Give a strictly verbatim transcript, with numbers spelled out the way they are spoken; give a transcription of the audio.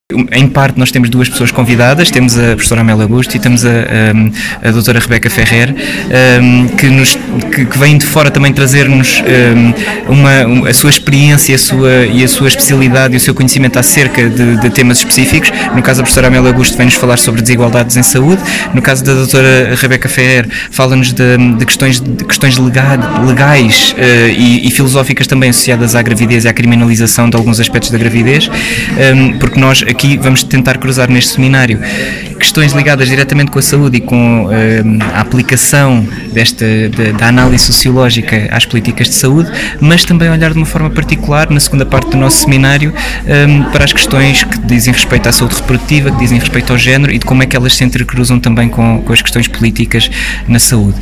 Em parte nós temos duas pessoas convidadas, temos a professora Amélia Augusto e temos a, a, a doutora Rebeca Ferrer, um, que, nos, que, que vêm de fora também trazer-nos um, uma, uma, a sua experiência a sua, e a sua especialidade e o seu conhecimento acerca de, de temas específicos. No caso da professora Amélia Augusto vem-nos falar sobre desigualdades em saúde, no caso da doutora Rebeca Ferrer fala-nos de, de, questões, de questões legais uh, e, e filosóficas também associadas à gravidez e à criminalização de alguns aspectos da gravidez, um, porque nós aqui vamos tentar cruzar neste seminário questões ligadas diretamente com a saúde e com uh, a aplicação desta, da, da análise sociológica às políticas de saúde, mas também olhar de uma forma particular, na segunda parte do nosso seminário, um, para as questões que dizem respeito à saúde reprodutiva, que dizem respeito ao género e de como é que elas se entrecruzam também com, com as questões políticas na saúde.